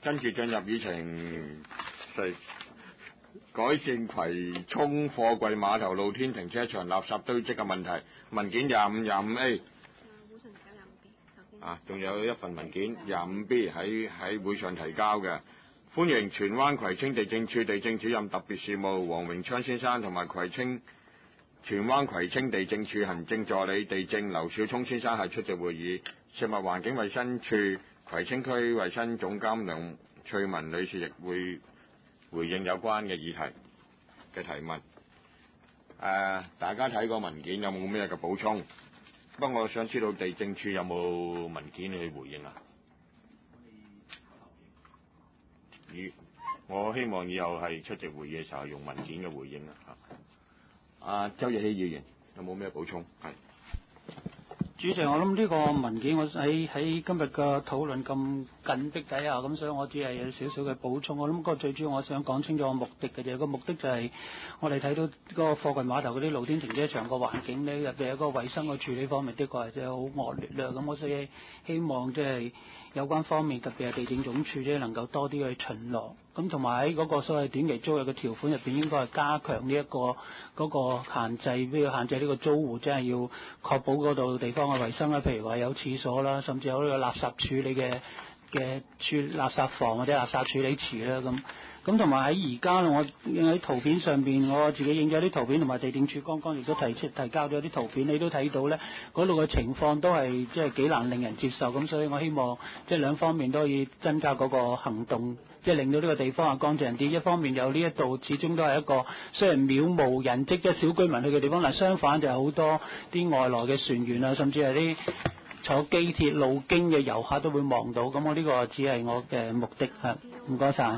跟住進入議程4，改善葵涌貨櫃碼頭露天停車場垃圾堆積嘅問題，文件25A。仲有一份文件25B 喺會上提交嘅，歡迎荃灣葵青地政處地政主任特別事務黃榮昌先生同埋荃灣葵青地政處行政助理地政劉少聰先生係出席會議，食物環境衛生署葵青區衛生總監梁翠文女士亦會回應有關嘅議題嘅提問。大家睇過文件有冇咩嘅補充？不過我想知道地政處有冇文件去回應啊？我希望以後係出席會議嘅時候用文件嘅回應啊。周日熙議員有冇咩補充？係。 主席，我諗呢個文件我喺今日嘅討論咁緊迫底下，咁所以我只係有少少嘅補充。我諗個最主要我想講清楚個目的嘅啫。個目的就係我哋睇到個貨櫃碼頭嗰啲露天停車場個環境呢，入邊有個衞生嘅處理方面的確係真係好惡劣啦。咁我所以希望即係有關方面，特別係地政總署咧，能夠多啲去巡邏。咁同埋喺嗰個所謂短期租約嘅條款入邊，應該係加強呢一個嗰個限制，比如限制呢個租戶真係要確保嗰度地方嘅衞生啦，譬如話有廁所啦，甚至有呢個垃圾處理嘅垃圾房或者垃圾處理池啦咁同埋喺而家我喺圖片上邊，我自己影咗啲圖片，同埋地政處剛剛亦都提交咗啲圖片，你都睇到咧，嗰度嘅情況都係即係幾難令人接受。咁所以我希望即係兩方面都可以增加嗰個行動，即係令到呢個地方係乾淨啲。一方面有呢一度始終都係一個雖然渺無人跡即係小居民去嘅地方，但相反就係好多啲外來嘅船員啊，甚至係啲坐機鐵路經嘅遊客都會望到。咁我呢個只係我嘅目的嚇。唔該晒。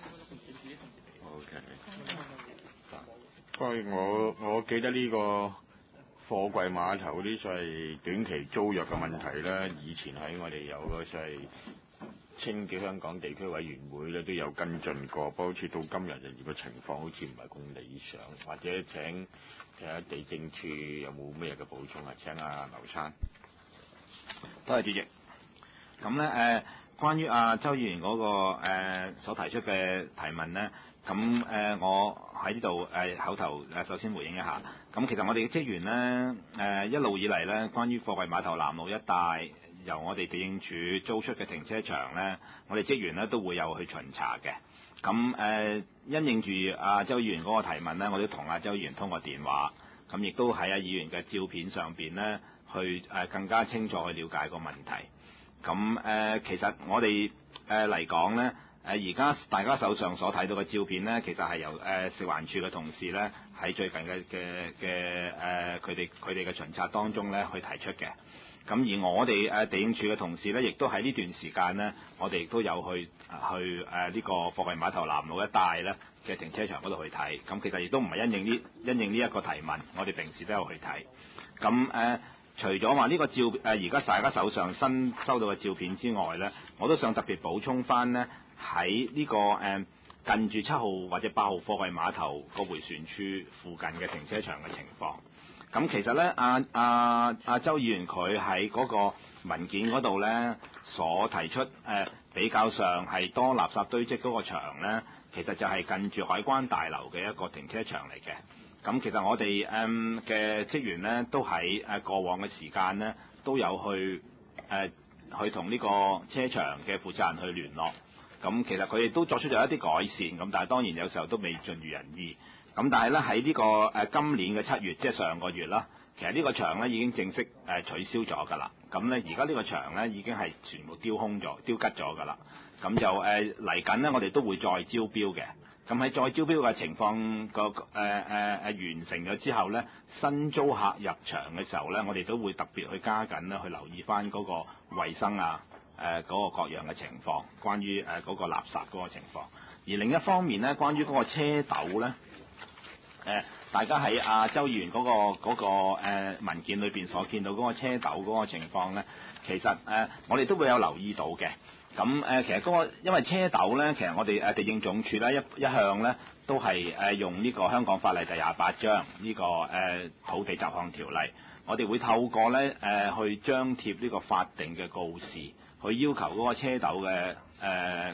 我記得呢個貨櫃碼頭啲所謂短期租約嘅問題咧，以前喺我哋有個所謂清潔香港地區委員會咧都有跟進過，不過好似到今日人哋個情況好似唔係咁理想，或者請地政處有冇咩嘅補充啊？請阿劉生。 多謝主席。咁咧關於周議員嗰個所提出嘅提問咧，咁我喺呢度口頭首先回應一下。咁其實我哋嘅職員咧一路以嚟咧，關於貨櫃碼頭南路一帶由我哋地政處租出嘅停車場咧，我哋職員咧都會有去巡查嘅。咁因應住周議員嗰個提問咧，我都同周議員通過電話，咁亦都喺議員嘅照片上邊咧去更加清楚去了解個問題。咁其實我哋嚟講咧，而家大家手上所睇到嘅照片咧，其實係由食環署嘅同事咧喺最近嘅佢哋嘅巡查當中咧去提出嘅。咁而我哋地政處嘅同事咧，亦都喺呢段時間咧，我哋亦都有去呢個貨櫃碼頭南路一帶咧嘅停車場嗰度去睇。咁其實亦都唔係因應呢一個提問，我哋平時都有去睇。咁除咗話呢個而家大家手上新收到嘅照片之外咧，我都想特別補充翻咧喺呢個近住7號或者8號貨櫃碼頭個迴旋處附近嘅停車場嘅情況。咁其實咧，周議員佢喺嗰個文件嗰度咧所提出比較上係多垃圾堆積嗰個場咧，其實就係近住海關大樓嘅一個停車場嚟嘅。咁其實我哋嘅職員咧都喺過往嘅時間咧都有去同呢個車場嘅負責人去聯絡。咁其實佢哋都作出咗一啲改善，咁但係當然有時候都未盡如人意。咁但係咧喺呢個今年嘅7月，即係上個月啦，其實呢個場咧已經正式取消咗㗎啦。咁咧而家呢個場咧已經係全部丟吉咗㗎啦。咁就嚟緊咧，我哋都會再招標嘅。咁喺再招標嘅情況完成咗之後咧，新租客入場嘅時候咧，我哋都會特別去加緊咧去留意翻嗰個衞生嗰個各樣嘅情況，關於嗰個垃圾嗰個情況。而另一方面咧，關於嗰個車斗咧，大家喺周議員嗰個文件裏邊所見到嗰個車斗嗰個情況咧，其實我哋都會有留意到嘅。咁其實因為車斗咧，其實我哋地政總署咧一向咧都係用呢個香港法例第28章呢個土地雜項條例，我哋會透過咧去張貼呢個法定嘅告示，去要求嗰個車斗嘅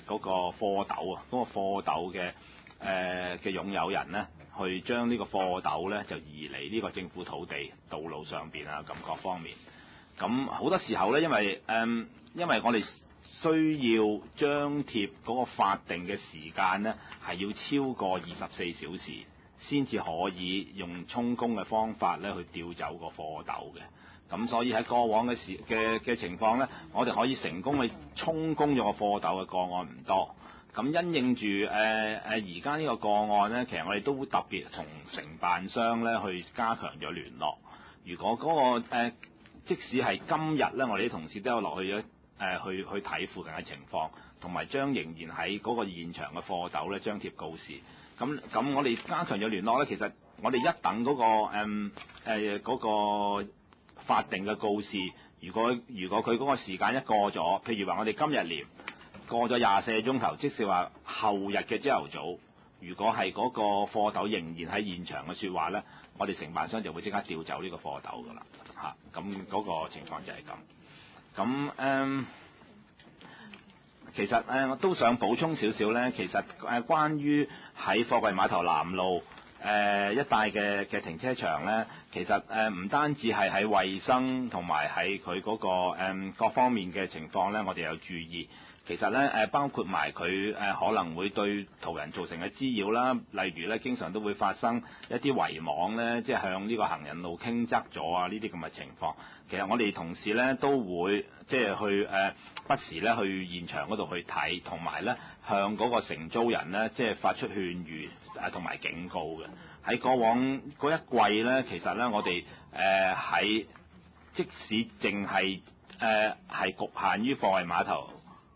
嗰個貨斗啊，嗰個貨斗嘅擁有人咧，去將呢個貨斗咧就移離呢個政府土地道路上邊啊，咁各方面。咁好多時候咧，因為我哋需要張貼嗰個法定嘅時間咧，係要超過24小時，先至可以用充公嘅方法咧去調走個貨斗嘅。咁所以喺過往嘅情況咧，我哋可以成功去充公咗個貨斗嘅個案唔多。咁因應住而家呢個個案咧，其實我哋都會特別同承辦商咧去加強咗聯絡。如果嗰個即使係今日咧，我哋啲同事都有落去咗去睇附近嘅情況，同埋將仍然喺嗰個現場嘅貨斗咧張貼告示。咁我哋加強咗聯絡咧，其實我哋一等嗰個法定嘅告示，如果佢嗰個時間一過咗，譬如話我哋今日連過咗24個鐘頭，即是話後日嘅朝頭早，如果係嗰個貨斗仍然喺現場嘅説話咧，我哋承辦商就會即刻調走呢個貨斗㗎啦嚇。咁嗰個情況就係咁。咁其實我都想補充少少咧，其實關於喺貨櫃碼頭南路一帶嘅停車場咧，其實唔單止係喺衞生同埋喺佢嗰個各方面嘅情況咧，我哋有注意。其實咧包括埋佢可能會對途人造成嘅滋擾啦，例如咧經常都會發生一啲圍網咧，即係向呢個行人路傾側咗啊，呢啲咁嘅情況。其實我哋同事咧都會即係去不時咧去現場嗰度去睇，同埋咧向嗰個承租人咧即係發出勸喻同埋警告嘅。喺過往嗰一季咧，其實咧我哋喺即使淨係局限於貨櫃碼頭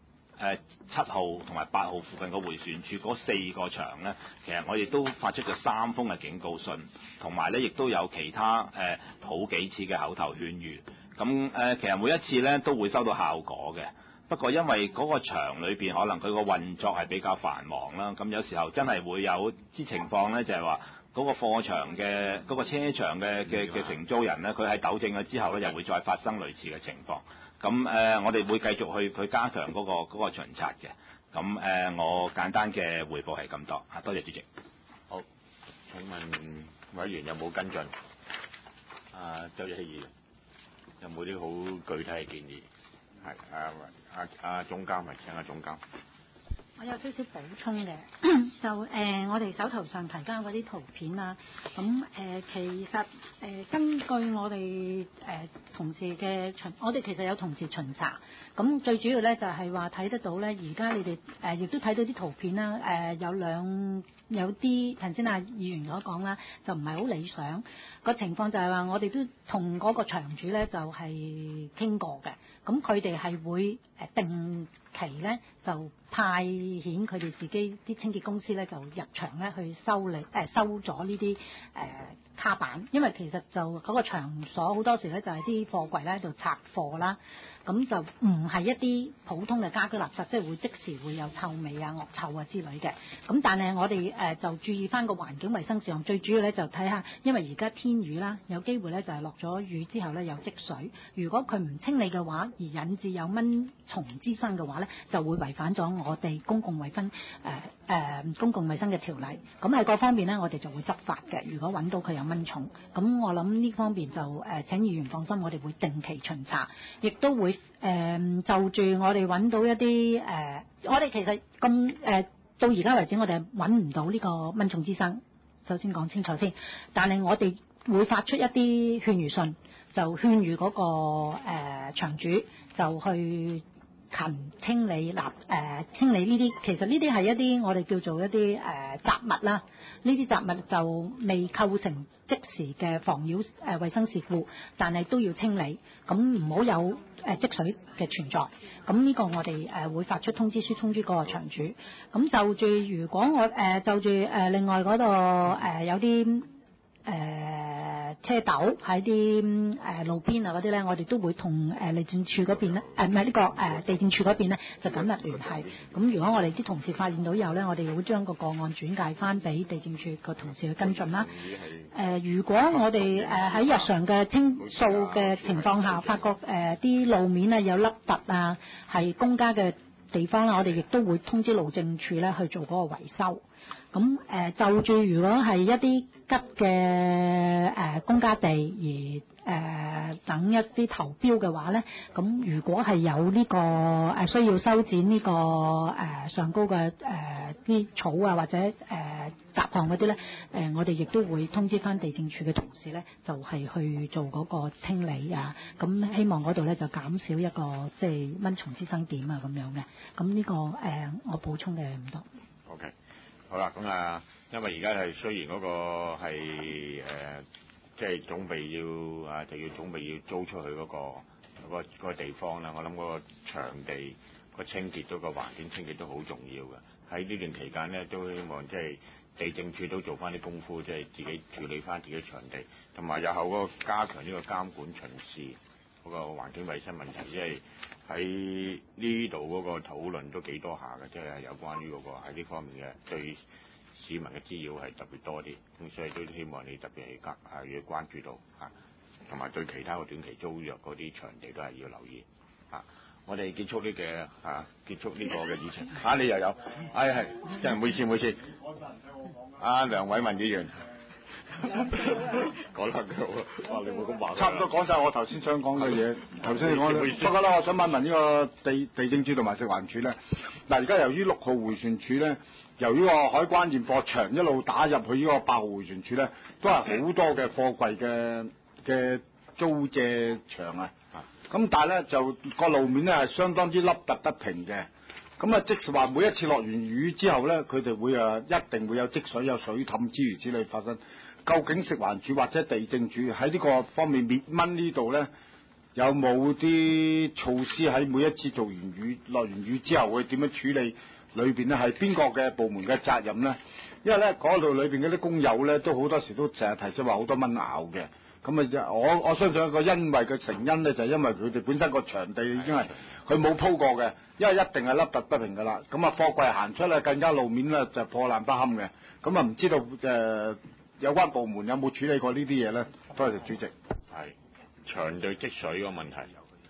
7號同埋8號附近個迴旋處嗰4個場咧，其實我哋都發出咗3封嘅警告信，同埋咧亦都有其他好幾次嘅口頭勸喻。咁其實每一次咧都會收到效果嘅。不過因為嗰個場裏邊可能佢個運作係比較繁忙啦，咁有時候真係會有啲情況咧，就係話嗰個貨場嘅嗰個車場嘅承租人咧，佢喺糾正咗之後咧，又會再發生類似嘅情況。咁我哋會繼續去加強嗰個巡查嘅。咁我簡單嘅彙報係咁多。多謝主席。 好，請問委員有冇跟進？周日希議員有冇啲好具體嘅建議？係總監，咪請總監。 我有少少補充嘅，就我哋手頭上提交嗰啲圖片啊，咁其實根據我哋同事嘅我哋其實有同事巡查，咁最主要咧就係話睇得到咧，而家你哋亦都睇到啲圖片啦，有啲頭先議員所講啦，就唔係好理想個情況，就係話我哋都同嗰個場主咧就係傾過嘅，咁佢哋係會定期咧就派遣佢哋自己啲清潔公司咧就入場咧去收咗呢啲卡板，因為其實就嗰個場所好多時咧就係啲貨櫃咧喺度拆貨啦，咁就唔係一啲普通嘅家居垃圾，即係會即時會有臭味啊、惡臭啊之類嘅。咁但係我哋就注意翻個環境衛生事項，最主要咧就睇下，因為而家天雨啦，有機會咧就係落咗雨之後咧有積水，如果佢唔清理嘅話，而引致有蚊蟲滋生嘅話咧，就會違反咗我哋公共衛生嘅條例。咁喺嗰方面咧，我哋就會執法嘅。如果揾到佢有蚊蟲，咁我諗呢方面就請議員放心，我哋會定期巡查，亦都會就住我哋揾到一啲我哋其實到而家為止，我哋揾唔到呢個蚊蟲滋生。首先講清楚先，但係我哋會發出一啲勸喻信，就勸喻嗰個場主就去清理清理呢啲，其實呢啲係一啲我哋叫做一啲雜物啦。呢啲雜物就未構成即時嘅妨擾衛生事故，但係都要清理，咁唔好有積水嘅存在。咁呢個我哋會發出通知書通知嗰個場主。咁就住如果我就住另外嗰度有啲車斗喺啲路邊啊嗰啲咧，我哋都會同地政處嗰邊咧，唔係呢個地政處嗰邊咧就緊密聯繫。咁如果我哋啲同事發現到有咧，我哋會將個案轉介翻俾地政處個同事去跟進啦。如果我哋喺日常嘅清掃嘅情況下，發覺啲路面啊有凹凸啊，係公家嘅地方啦，我哋亦都會通知路政署咧去做嗰個維修。咁就住如果係一啲吉嘅公家地而等一啲投標嘅話咧，咁如果係有呢個需要修剪呢個上高嘅啲草啊或者雜項嗰啲咧，我哋亦都會通知翻地政署嘅同事咧，就係去做嗰個清理啊。咁希望嗰度咧就減少一個即係蚊蟲滋生點啊咁樣嘅。咁呢個我補充嘅唔多。 OK。好啦，咁因為而家係雖然嗰個係即係準備要就要準備要租出去嗰個地方啦。我諗嗰個場地個清潔嗰個環境清潔都好重要嘅。喺呢段期間咧，都希望即係地政處都做翻啲功夫，即係自己處理翻自己場地，同埋日後嗰個加強呢個監管巡視嗰個環境衞生問題，因為喺呢度嗰個討論都幾多下嘅，即係有關於嗰個喺呢方面嘅對市民嘅滋擾係特別多啲，咁所以都希望你特別係要關注到同埋對其他嘅短期租約嗰啲場地都係要留意我哋結束呢結束呢個嘅議程你又有，係真係唔好意思，梁偉文議員。講得佢好，哇！你冇咁話。 差唔多講晒我頭先想講嘅嘢。頭先講不過咧，我想問呢個地政處同埋食環署咧。嗱，而家由於6號迴旋處咧，由於個海關驗貨場一路打入去呢個8號迴旋處咧，都係好多嘅貨櫃嘅租借場啊。咁但係咧就個路面咧係相當之凹凸不平嘅。咁即係話每一次落完雨之後咧，佢哋會一定會有積水、有水氹諸如此類發生。究竟食環署或者地政署喺呢個方面滅蚊呢度咧，有冇啲措施喺每一次落完雨之後會點樣處理？裏邊咧係邊個嘅部門嘅責任咧？因為咧嗰度裏邊嗰啲工友咧都好多時都成日提出話好多蚊咬嘅。咁我相信一個因為嘅成因咧，就係因為佢哋本身個場地已經係佢冇鋪過嘅，因為一定係凹凸不平噶啦。咁貨櫃行出嚟更加路面咧就破爛不堪嘅。咁唔知道有關部門有冇處理過呢啲嘢咧？多謝主席。 係場地積水個問題。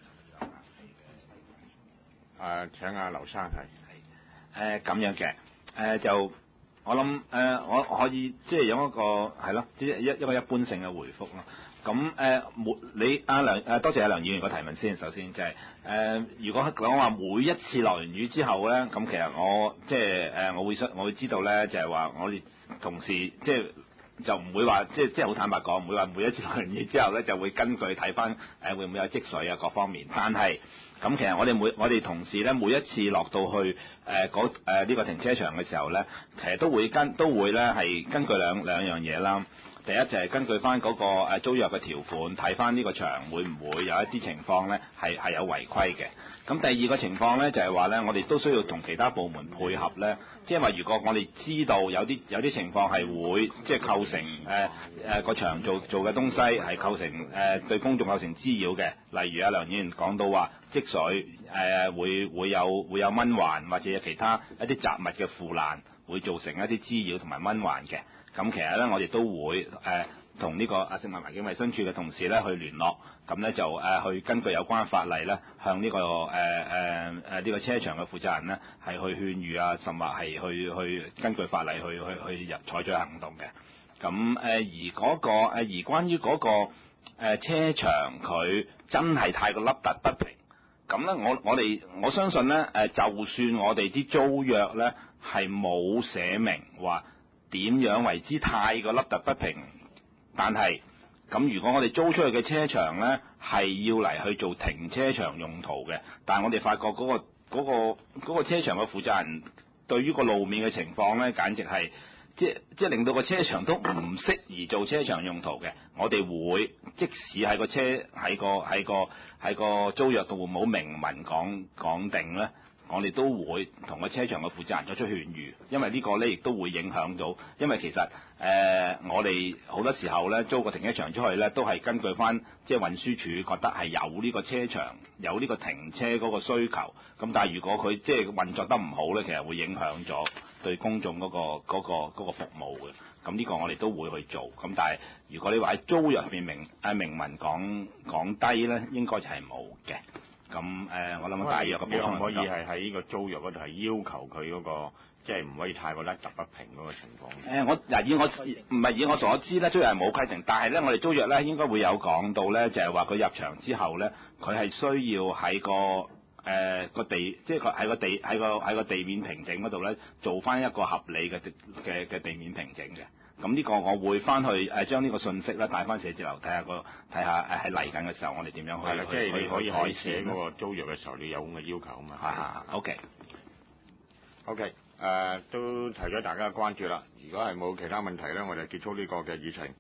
請劉生係。 咁樣嘅，就我諗我可以即係有一個係咯，一個一般性嘅回覆咯。咁多謝梁議員個提問先。首先就係如果講話每一次落完雨之後咧，咁其實我即係我會知道咧，就係話我哋同事即係。就唔會話即係好坦白講，唔會話每一次落完雨之後咧，就會根據睇翻會唔會有積水啊各方面。但係咁其實我哋同事咧每一次落到去呢個停車場嘅時候咧，其實都會咧係根據兩樣嘢啦。第一就係根據翻嗰個租約嘅條款，睇翻呢個場會唔會有一啲情況咧係有違規嘅。咁第二個情況咧就係話咧，我哋都需要同其他部門配合咧，即係話如果我哋知道有啲情況係會即係構成個場做嘅東西係構成對公眾構成滋擾嘅，例如梁議員講到話積水會有蚊患或者有其他一啲雜物嘅腐爛，會造成一啲滋擾同埋蚊患嘅。咁其實咧我哋都會同呢個食物環境衞生署嘅同事咧去聯絡，咁咧就去根據有關法例咧，向呢個呢個車場嘅負責人咧係去勸喻啊，甚或係去根據法例去採取行動嘅。咁而關於嗰個車場佢真係太過凹凸不平，咁咧我相信咧就算我哋啲租約咧係冇寫明話點樣為之太過凹凸不平。但係咁，如果我哋租出去嘅車場呢，係要嚟去做停車場用途嘅，但係我哋發覺嗰個車場嘅負責人對於個路面嘅情況呢，簡直係即係令到個車場都唔適宜做車場用途嘅。我哋會即使喺個車喺個租約度冇明文講定呢，我哋都會同個車場嘅負責人作出勸喻，因為呢個呢亦都會影響到，因為其實我哋好多時候呢租個停車場出去呢，都係根據翻即係運輸署覺得係有呢個車場有呢個停車嗰個需求，咁但係如果佢即係運作得唔好呢，其實會影響咗對公眾嗰個服務嘅。咁呢個我哋都會去做，咁但係如果你話喺租約入面明文講低呢，應該就係冇嘅。 咁我諗大約嘅你可唔可以補充係喺呢個租約嗰度係要求佢嗰個即係唔可以太過凹凸不平嗰個情況？ 以我所知咧，租約係冇規定，但係咧我哋租約咧應該會有講到咧，就係話佢入場之後咧，佢係需要喺個地，即係佢喺個地面平整嗰度咧，做翻一個合理嘅地面平整嘅。咁呢個我會翻去將呢個信息咧帶翻寫字樓睇下喺嚟緊嘅時候，我哋點樣去係啦，即係你可以喺改寫善嗰個租約嘅時候，你有咁嘅要求啊嘛。OK， 都提咗大家嘅關注啦。如果係冇其他問題咧，我哋結束呢個嘅議程。